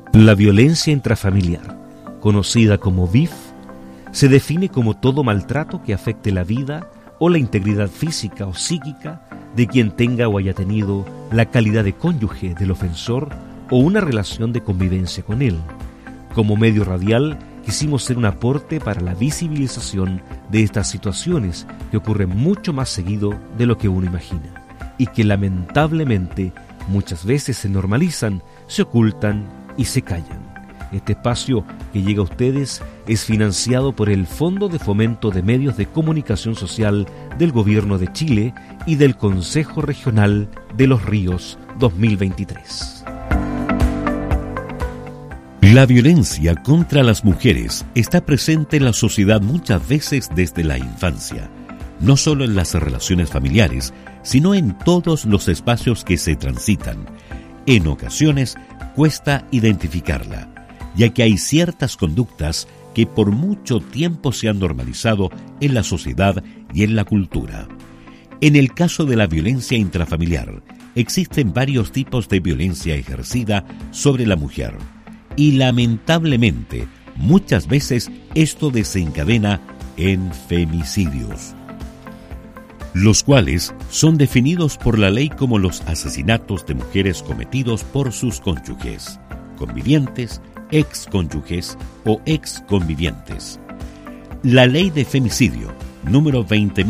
La violencia intrafamiliar, conocida como VIF, se define como todo maltrato que afecte la vida o la integridad física o psíquica de quien tenga o haya tenido la calidad de cónyuge del ofensor o una relación de convivencia con él. Como medio radial, quisimos ser un aporte para la visibilización de estas situaciones que ocurren mucho más seguido de lo que uno imagina y que lamentablemente muchas veces se normalizan, se ocultan y se callan. Este espacio que llega a ustedes es financiado por el Fondo de Fomento de Medios de Comunicación Social del Gobierno de Chile y del Consejo Regional de los Ríos 2023. La violencia contra las mujeres está presente en la sociedad muchas veces desde la infancia, no solo en las relaciones familiares, sino en todos los espacios que se transitan. En ocasiones cuesta identificarla, ya que hay ciertas conductas que por mucho tiempo se han normalizado en la sociedad y en la cultura. En el caso de la violencia intrafamiliar, existen varios tipos de violencia ejercida sobre la mujer. Y lamentablemente, muchas veces esto desencadena en femicidios, los cuales son definidos por la ley como los asesinatos de mujeres cometidos por sus cónyuges, convivientes, excónyuges o exconvivientes. La ley de femicidio, número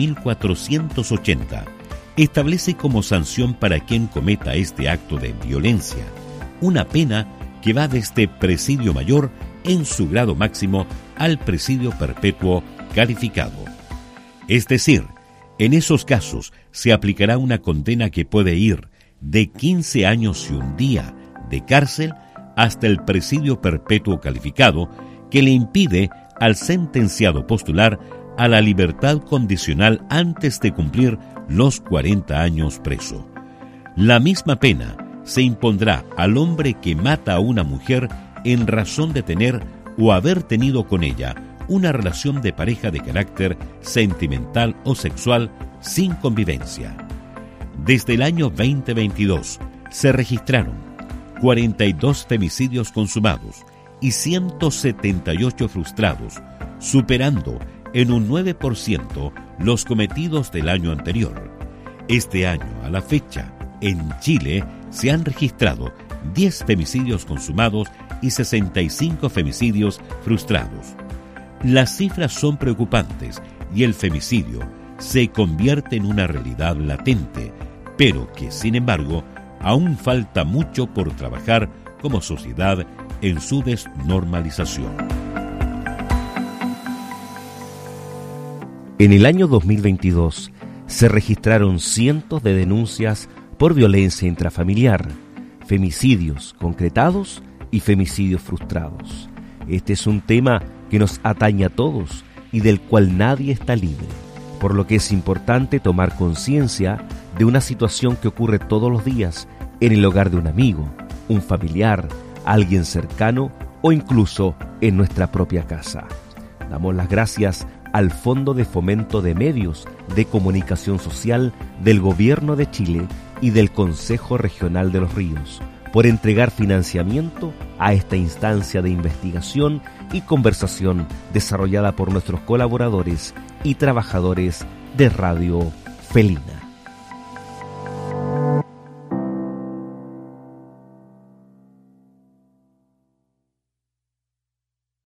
20.480, establece como sanción para quien cometa este acto de violencia una pena que va desde presidio mayor en su grado máximo al presidio perpetuo calificado. Es decir, en esos casos se aplicará una condena que puede ir de 15 años y un día de cárcel hasta el presidio perpetuo calificado, que le impide al sentenciado postular a la libertad condicional antes de cumplir los 40 años preso. La misma pena se impondrá al hombre que mata a una mujer en razón de tener o haber tenido con ella una relación de pareja de carácter sentimental o sexual sin convivencia. Desde el año 2022 se registraron 42 femicidios consumados y 178 frustrados, superando en un 9% los cometidos del año anterior. Este año, a la fecha, en Chile se han registrado 10 femicidios consumados y 65 femicidios frustrados. Las cifras son preocupantes y el femicidio se convierte en una realidad latente, pero que, sin embargo, aún falta mucho por trabajar como sociedad en su desnormalización. En el año 2022 se registraron cientos de denuncias por violencia intrafamiliar, femicidios concretados y femicidios frustrados. Este es un tema que nos atañe a todos y del cual nadie está libre, por lo que es importante tomar conciencia de una situación que ocurre todos los días en el hogar de un amigo, un familiar, alguien cercano o incluso en nuestra propia casa. Damos las gracias al Fondo de Fomento de Medios de Comunicación Social del Gobierno de Chile y del Consejo Regional de los Ríos por entregar financiamiento a esta instancia de investigación y conversación desarrollada por nuestros colaboradores y trabajadores de Radio Felina.